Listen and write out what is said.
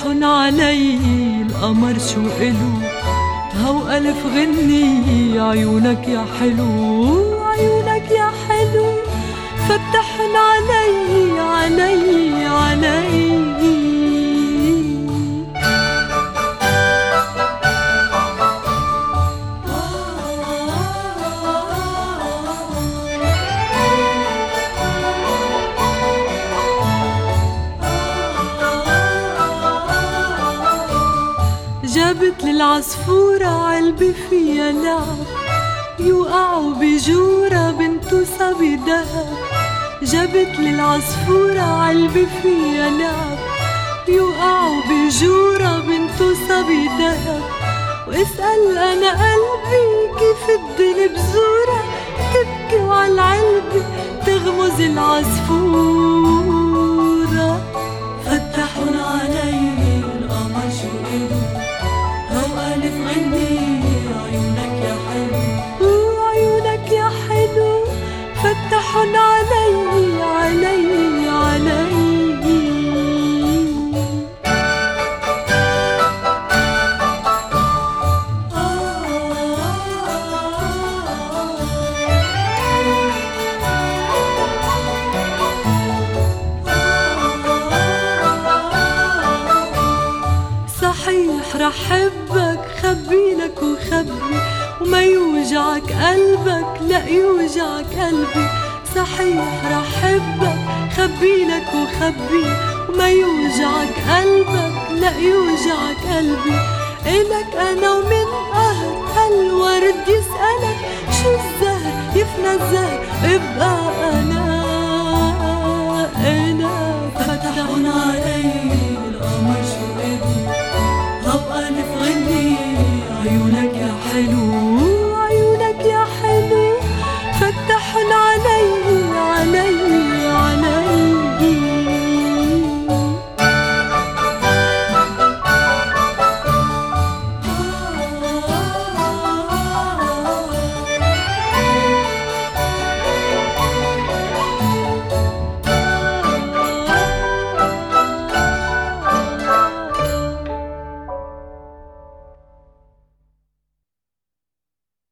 علي القمر شو إلو هو ألف غني عيونك يا حلو عيونك يا حلو فتحن علي علي علي جابت للعصفورة علبة فيها لعب يوقعوا بجورة بنتو صبي دهب جابت للعصفورة علبة فيها لعب يوقعوا بجورة بنتو صبي دهب واسأل أنا قلبي كيف الدنيا بزورة تبكي وعالعلبة تغمز العصفورة فتحن علي القمر شو إلو هو ألف غني عيونك يا حلو وعيونك يا حلو فتحن علي علي علي صحيح رح حبك خبيلك وخبي وما يوجعك قلبك لا يوجعك قلبي صحيح رح حبك خبيلك وخبي وما يوجعك قلبك لا يوجعك قلبي إلك أنا ومن قهر هالورد يسألك شو الزهر يفنى الزهر ابقى أنا فتحن علي